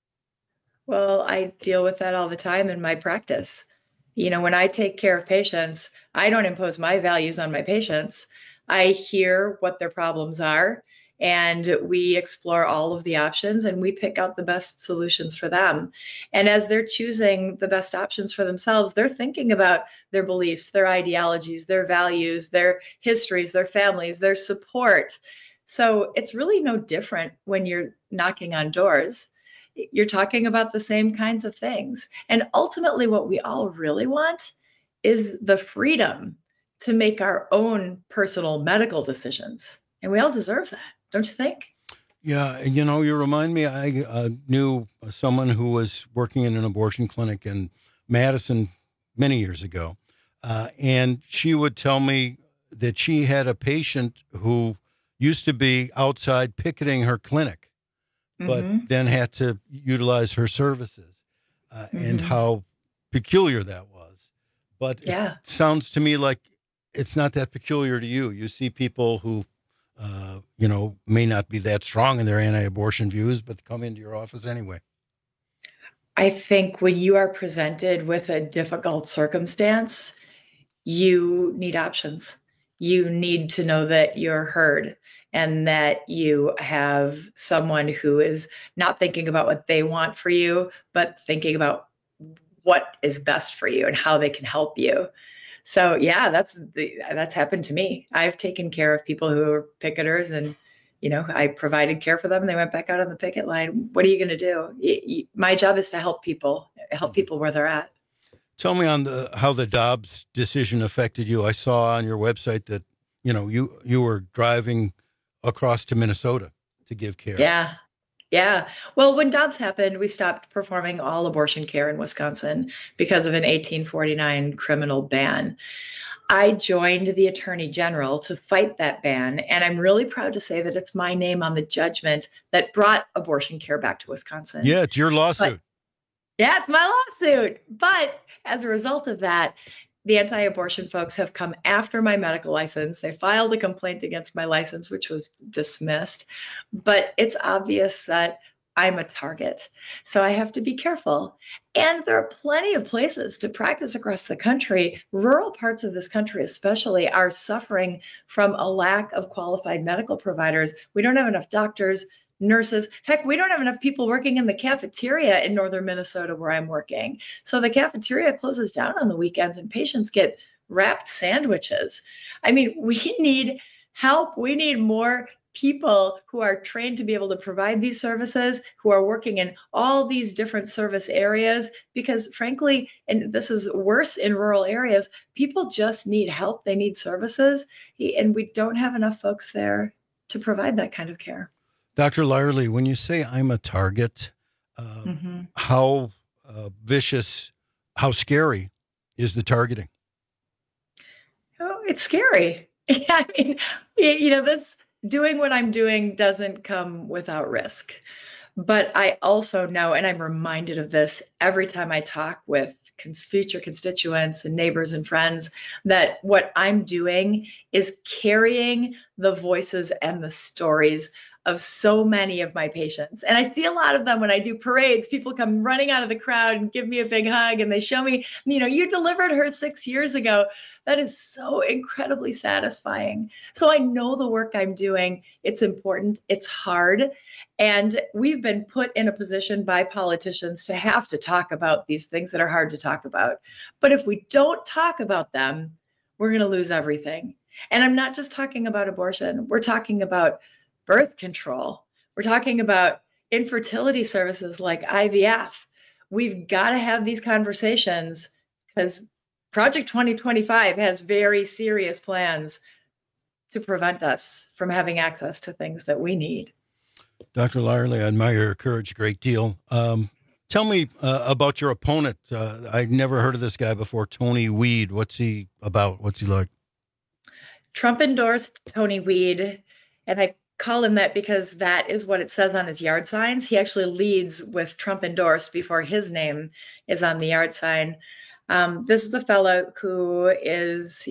Well, I deal with that all the time in my practice. When I take care of patients, I don't impose my values on my patients. I hear what their problems are, and we explore all of the options, and we pick out the best solutions for them. And as they're choosing the best options for themselves, they're thinking about their beliefs, their ideologies, their values, their histories, their families, their support. So it's really no different when you're knocking on doors. You're talking about the same kinds of things. And ultimately, what we all really want is the freedom to make our own personal medical decisions. And we all deserve that, don't you think? Yeah. You remind me, I knew someone who was working in an abortion clinic in Madison many years ago. And she would tell me that she had a patient who used to be outside picketing her clinic, but then had to utilize her services, and how peculiar that was. But it sounds to me like it's not that peculiar to you. You see people who, may not be that strong in their anti-abortion views, but come into your office anyway. I think when you are presented with a difficult circumstance, you need options. You need to know that you're heard, and that you have someone who is not thinking about what they want for you, but thinking about what is best for you and how they can help you. So that's happened to me. I've taken care of people who are picketers, and I provided care for them, and they went back out on the picket line. What are you going to do? My job is to help people where they're at. Tell me how the Dobbs decision affected you. I saw on your website that you were driving across to Minnesota to give care. Yeah. Well, when Dobbs happened, we stopped performing all abortion care in Wisconsin because of an 1849 criminal ban. I joined the Attorney General to fight that ban, and I'm really proud to say that it's my name on the judgment that brought abortion care back to Wisconsin. Yeah, it's your lawsuit. It's my lawsuit. But as a result of that, the anti-abortion folks have come after my medical license. They filed a complaint against my license, which was dismissed. But it's obvious that I'm a target. So I have to be careful. And there are plenty of places to practice across the country. Rural parts of this country especially are suffering from a lack of qualified medical providers. We don't have enough doctors, nurses. Heck, we don't have enough people working in the cafeteria in northern Minnesota where I'm working. So the cafeteria closes down on the weekends and patients get wrapped sandwiches. I mean, we need help. We need more people who are trained to be able to provide these services, who are working in all these different service areas, because frankly, and this is worse in rural areas, people just need help. They need services, and we don't have enough folks there to provide that kind of care. Dr. Lyerly, when you say I'm a target, how vicious, how scary is the targeting? Oh, it's scary. I mean, that's doing what I'm doing doesn't come without risk. But I also know, and I'm reminded of this every time I talk with future constituents and neighbors and friends, that what I'm doing is carrying the voices and the stories of so many of my patients. And I see a lot of them when I do parades. People come running out of the crowd and give me a big hug, and they show me, you delivered her 6 years ago. That is so incredibly satisfying. So I know the work I'm doing, it's important, it's hard. And we've been put in a position by politicians to have to talk about these things that are hard to talk about. But if we don't talk about them, we're going to lose everything. And I'm not just talking about abortion. We're talking about birth control. We're talking about infertility services like IVF. We've got to have these conversations because Project 2025 has very serious plans to prevent us from having access to things that we need. Dr. Lyerly, I admire your courage a great deal. Tell me about your opponent. I'd never heard of this guy before, Tony Weed. What's he about? What's he like? Trump endorsed Tony Weed, and I call him that because that is what it says on his yard signs. He actually leads with Trump endorsed before his name is on the yard sign. This is a fellow who is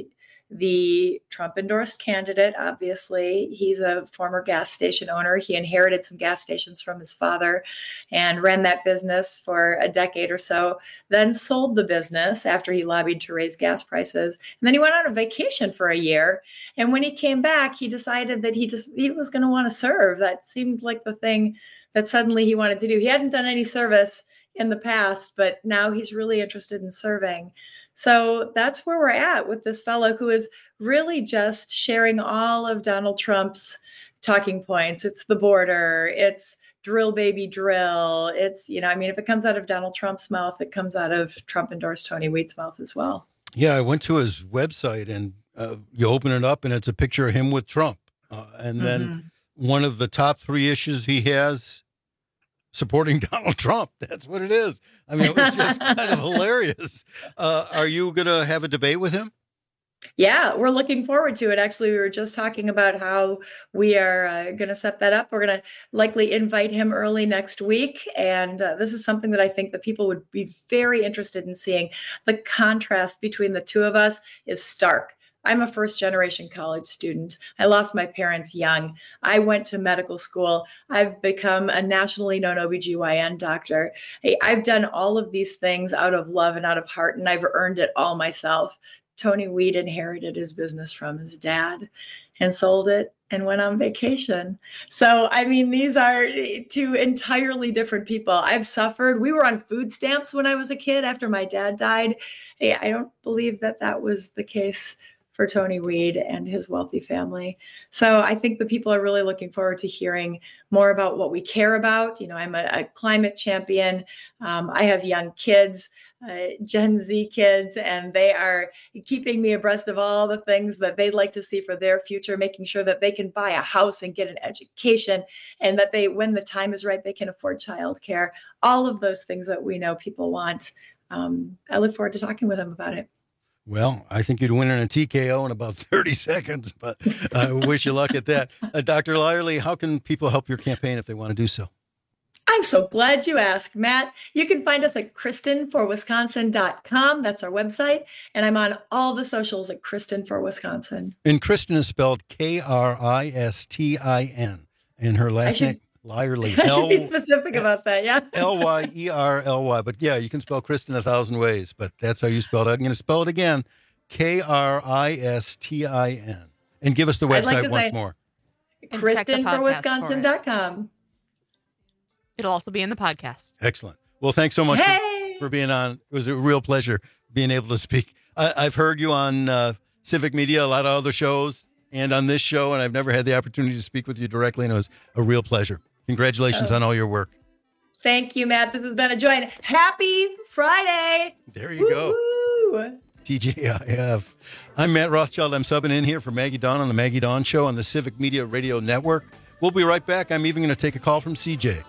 the Trump endorsed candidate. Obviously, he's a former gas station owner. He inherited some gas stations from his father and ran that business for a decade or so, then sold the business after he lobbied to raise gas prices. And then he went on a vacation for a year. And when he came back, he decided that he was going to want to serve. That seemed like the thing that suddenly he wanted to do. He hadn't done any service in the past, but now he's really interested in serving. So that's where we're at with this fellow who is really just sharing all of Donald Trump's talking points. It's the border, it's drill, baby, drill. It's, if it comes out of Donald Trump's mouth, it comes out of Trump endorsed Tony Weed's mouth as well. Yeah, I went to his website and you open it up and it's a picture of him with Trump. And then one of the top 3 issues he has, supporting Donald Trump. That's what it is. I mean, it was just kind of hilarious. Are you going to have a debate with him? Yeah, we're looking forward to it. Actually, we were just talking about how we are going to set that up. We're going to likely invite him early next week. And this is something that I think that people would be very interested in seeing. The contrast between the two of us is stark. I'm a first-generation college student. I lost my parents young. I went to medical school. I've become a nationally known OBGYN doctor. I've done all of these things out of love and out of heart, and I've earned it all myself. Tony Weed inherited his business from his dad and sold it and went on vacation. So, these are 2 entirely different people. I've suffered. We were on food stamps when I was a kid after my dad died. I don't believe that was the case for Tony Weed and his wealthy family. So I think the people are really looking forward to hearing more about what we care about. I'm a climate champion. I have young kids, Gen Z kids, and they are keeping me abreast of all the things that they'd like to see for their future, making sure that they can buy a house and get an education, and that when the time is right, they can afford childcare. All of those things that we know people want. I look forward to talking with them about it. Well, I think you'd win in a TKO in about 30 seconds, but I wish you luck at that. Dr. Lyerly, how can people help your campaign if they want to do so? I'm so glad you asked, Matt. You can find us at KristenForWisconsin.com. That's our website. And I'm on all the socials at Kristen for Wisconsin. And Kristen is spelled Kristin. And her last name, Lyerly. I should be specific about that, yeah. Lyerly. But yeah, you can spell Kristen 1,000 ways, but that's how you spell it. I'm going to spell it again, Kristin. And give us the website once more. KristenForWisconsin.com. It'll also be in the podcast. Excellent. Well, thanks so much for being on. It was a real pleasure being able to speak. I've heard you on Civic Media, a lot of other shows, and on this show, and I've never had the opportunity to speak with you directly, and it was a real pleasure. Congratulations on all your work. Thank you, Matt. This has been a joy. Happy Friday. There you go. TGIF. I'm Matt Rothschild. I'm subbing in here for Maggie Dawn on the Maggie Dawn Show on the Civic Media Radio Network. We'll be right back. I'm even going to take a call from CJ.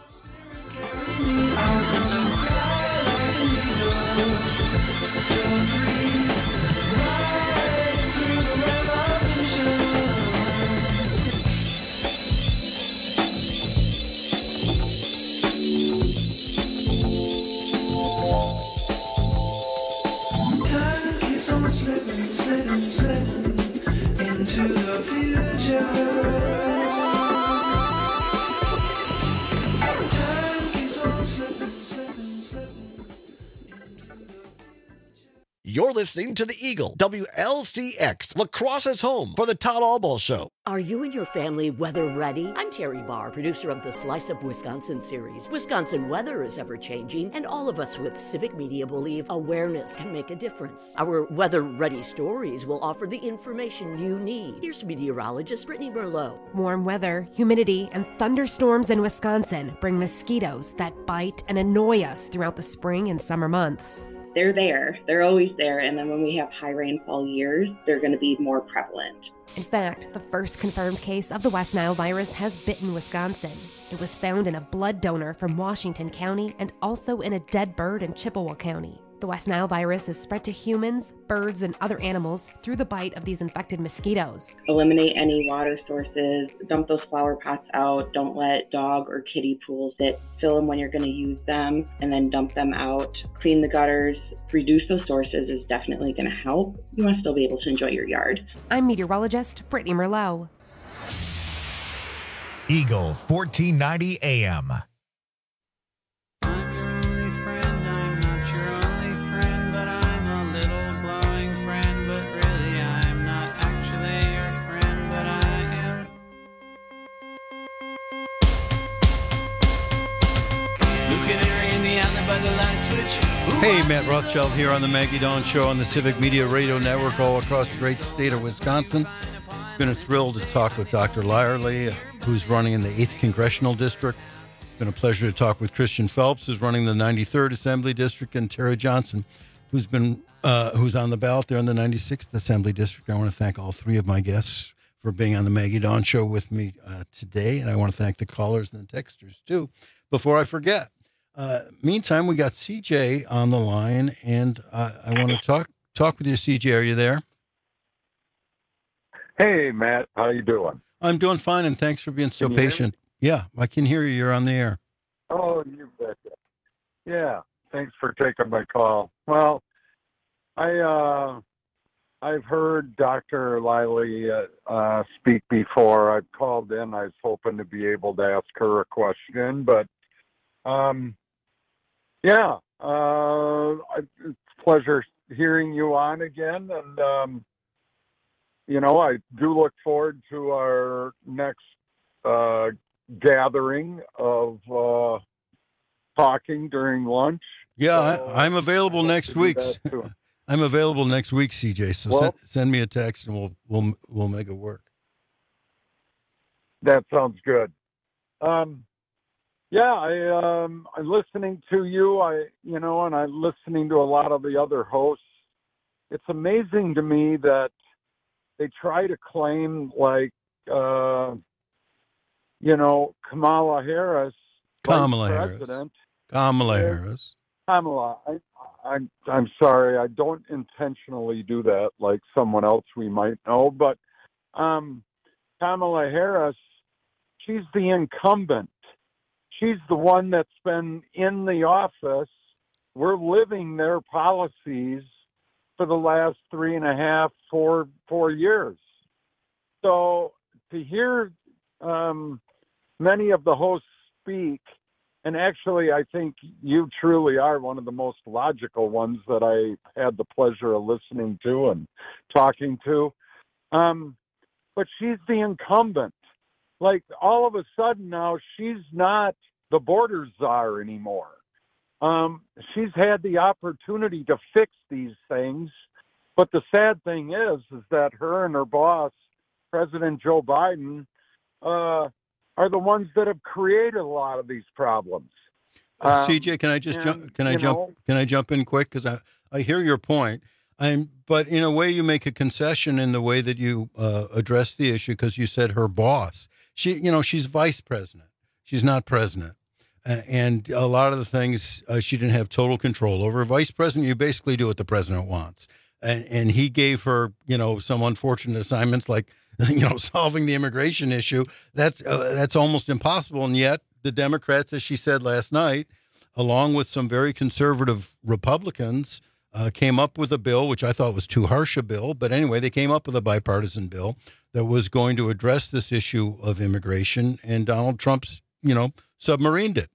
Slipping into the future. listening to the Eagle, WLCX, Lacrosse's home for the Todd Albaugh Show. Are you and your family weather ready? I'm Terry Barr, producer of the Slice of Wisconsin series. Wisconsin weather is ever-changing, and all of us with Civic Media believe awareness can make a difference. Our weather-ready stories will offer the information you need. Here's meteorologist Brittany Merlot. Warm weather, humidity, and thunderstorms in Wisconsin bring mosquitoes that bite and annoy us throughout the spring and summer months. They're there. They're always there. And then when we have high rainfall years, they're going to be more prevalent. In fact, the first confirmed case of the West Nile virus has bitten Wisconsin. It was found in a blood donor from Washington County and also in a dead bird in Chippewa County. The West Nile virus is spread to humans, birds, and other animals through the bite of these infected mosquitoes. Eliminate any water sources, dump those flower pots out, don't let dog or kiddie pools sit, fill them when you're going to use them, and then dump them out. Clean the gutters, reduce those sources is definitely going to help. You want to still be able to enjoy your yard. I'm meteorologist Brittany Merlot. Eagle 1490 AM. Hey, Matt Rothschild here on the Maggie Dawn Show on the Civic Media Radio Network all across the great state of Wisconsin. It's been a thrill to talk with Dr. Lyerly, who's running in the 8th Congressional District. It's been a pleasure to talk with Christian Phelps, who's running the 93rd Assembly District, and Tara Johnson, who's on the ballot there in the 96th Assembly District. I want to thank all three of my guests for being on the Maggie Dawn Show with me today, and I want to thank the callers and the texters, too. Before I forget, meantime, we got CJ on the line, and I want to talk with you, CJ. Are you there? Hey, Matt. How you doing? I'm doing fine, and thanks for being so patient. Yeah, I can hear you. You're on the air. Oh, you betcha. Yeah, thanks for taking my call. Well, I've heard Dr. Lyerly speak before. I've called in. I was hoping to be able to ask her a question, but yeah, it's a pleasure hearing you on again. And, I do look forward to our next gathering of talking during lunch. Yeah, so, I'm available next week. I'm available next week, CJ. So send me a text and we'll make it work. That sounds good. Yeah, I'm listening to you. And I'm listening to a lot of the other hosts. It's amazing to me that they try to claim like, Kamala Harris, president. Kamala Harris. Kamala. I'm sorry. I don't intentionally do that like someone else we might know, but Kamala Harris, she's the incumbent. She's the one that's been in the office. We're living their policies for the last 3.5, 4 years. So to hear many of the hosts speak, and actually I think you truly are one of the most logical ones that I had the pleasure of listening to and talking to. But she's the incumbent. Like all of a sudden now she's not the border czar anymore. She's had the opportunity to fix these things, but the sad thing is that her and her boss, President Joe Biden, are the ones that have created a lot of these problems. CJ, can I just jump? Can I jump in quick? Because I hear your point. But in a way, you make a concession in the way that you address the issue, because you said her boss. She's vice president. She's not president. And a lot of the things she didn't have total control over. Vice president, you basically do what the president wants. And he gave her, some unfortunate assignments like, solving the immigration issue. That's almost impossible. And yet the Democrats, as she said last night, along with some very conservative Republicans, came up with a bill, which I thought was too harsh a bill. But anyway, they came up with a bipartisan bill that was going to address this issue of immigration. And Donald Trump's, submarined it.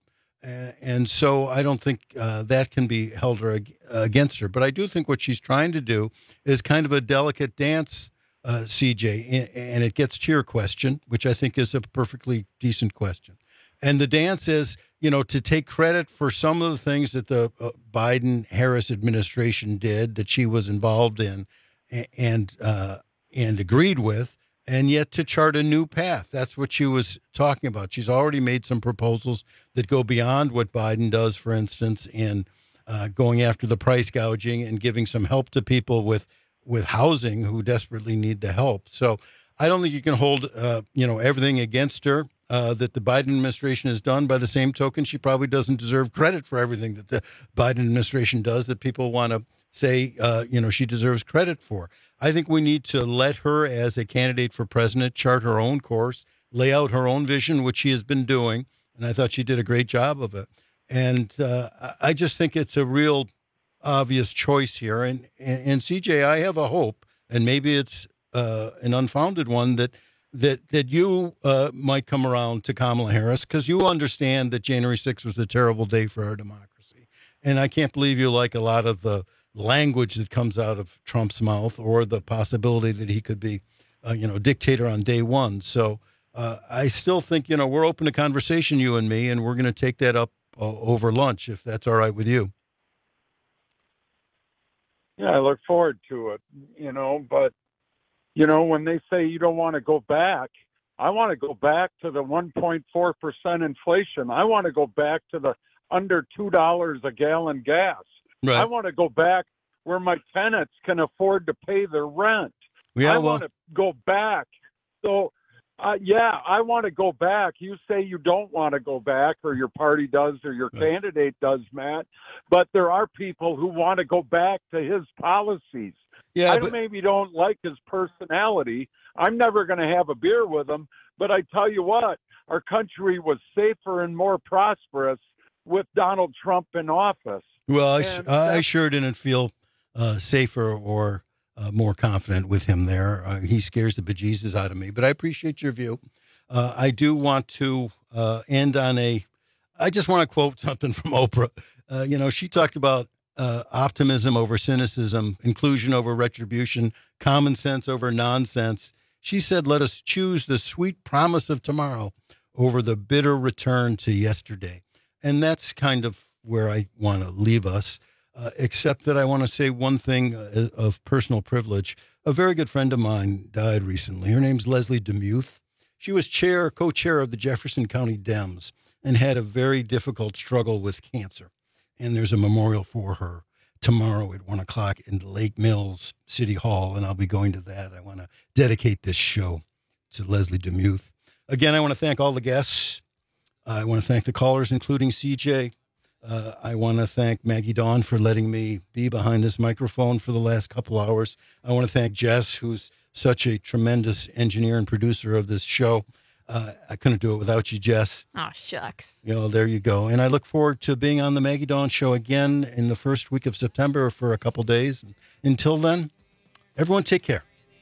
And so I don't think that can be held against her. But I do think what she's trying to do is kind of a delicate dance, CJ, and it gets to your question, which I think is a perfectly decent question. And the dance is, to take credit for some of the things that the Biden-Harris administration did that she was involved in and agreed with, and yet to chart a new path. That's what she was talking about. She's already made some proposals that go beyond what Biden does, for instance, in going after the price gouging and giving some help to people with housing who desperately need the help. So I don't think you can hold, everything against her that the Biden administration has done. By the same token, she probably doesn't deserve credit for everything that the Biden administration does that people want to say, she deserves credit for. I think we need to let her, as a candidate for president, chart her own course, lay out her own vision, which she has been doing. And I thought she did a great job of it. And I just think it's a real obvious choice here. And CJ, I have a hope, and maybe it's an unfounded one, that you might come around to Kamala Harris, because you understand that January 6th was a terrible day for our democracy. And I can't believe you like a lot of the language that comes out of Trump's mouth, or the possibility that he could be, dictator on day one. So I still think, we're open to conversation, you and me, and we're going to take that up over lunch, if that's all right with you. Yeah, I look forward to it, but, when they say you don't want to go back, I want to go back to the 1.4% inflation. I want to go back to the under $2 a gallon gas. Right. I want to go back where my tenants can afford to pay their rent. Yeah, I want to go back. So, I want to go back. You say you don't want to go back, or your party does, or your candidate does, Matt. But there are people who want to go back to his policies. Yeah, I maybe don't like his personality. I'm never going to have a beer with him. But I tell you what, our country was safer and more prosperous with Donald Trump in office. Well, I sure didn't feel safer or more confident with him there. He scares the bejesus out of me, but I appreciate your view. I do want to end on I just want to quote something from Oprah. She talked about optimism over cynicism, inclusion over retribution, common sense over nonsense. She said, let us choose the sweet promise of tomorrow over the bitter return to yesterday. And that's kind of where I want to leave us, except that I want to say one thing of personal privilege. A very good friend of mine died recently. Her name's Leslie Demuth. She was co-chair of the Jefferson County Dems and had a very difficult struggle with cancer. And there's a memorial for her tomorrow at 1 o'clock in Lake Mills City Hall, and I'll be going to that. I want to dedicate this show to Leslie Demuth. Again, I want to thank all the guests. I want to thank the callers, including CJ. I want to thank Maggie Dawn for letting me be behind this microphone for the last couple hours. I want to thank Jess, who's such a tremendous engineer and producer of this show. I couldn't do it without you, Jess. Oh, shucks. There you go. And I look forward to being on the Maggie Dawn Show again in the first week of September for a couple days. Until then, everyone take care.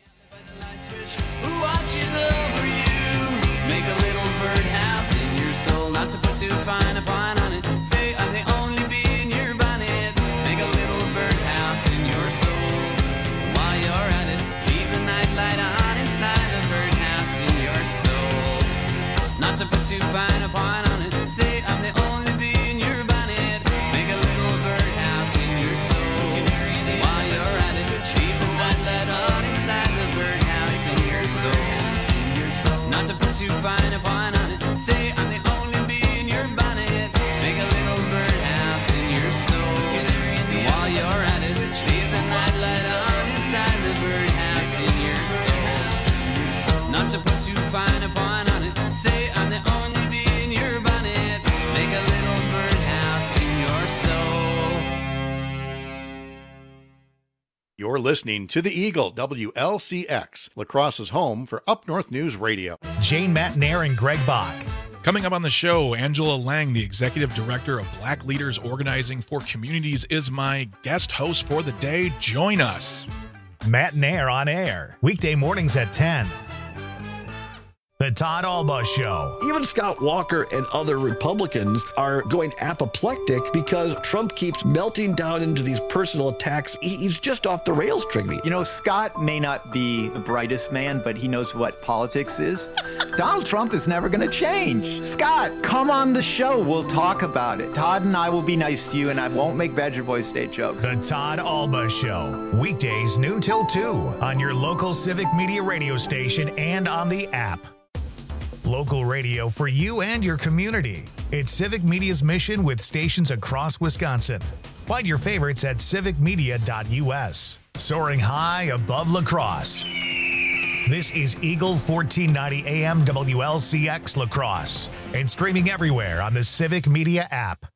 To put too fine a point on it, say I'm the only bee in your bonnet. Make a little birdhouse in your soul. While you're at it, keep the white light on inside the birdhouse in your soul. Not to put too fine a point on it, say I'm the only bee in your bonnet. Make a little birdhouse in your soul. While you're at it, leave the night light on inside the birdhouse in your soul. Not to put too fine a point on it, say I'm the only bee in your bonnet. Make a little birdhouse in your soul. You're listening to The Eagle, WLCX, La Crosse's home for Up North News Radio. Jane Matnair and Greg Bach. Coming up on the show, Angela Lang, the Executive Director of Black Leaders Organizing for Communities, is my guest host for the day. Join us. Matnair on air, weekday mornings at 10. The Todd Alba Show. Even Scott Walker and other Republicans are going apoplectic because Trump keeps melting down into these personal attacks. He's just off the rails, Trigby. You know, Scott may not be the brightest man, but he knows what politics is. Donald Trump is never going to change. Scott, come on the show. We'll talk about it. Todd and I will be nice to you, and I won't make Badger Boy State jokes. The Todd Alba Show. Weekdays noon till 2 on your local Civic Media radio station and on the app. Local radio for you and your community. It's Civic Media's mission with stations across Wisconsin. Find your favorites at civicmedia.us. Soaring high above La Crosse. This is Eagle 1490 AM WLCX La Crosse and streaming everywhere on the Civic Media app.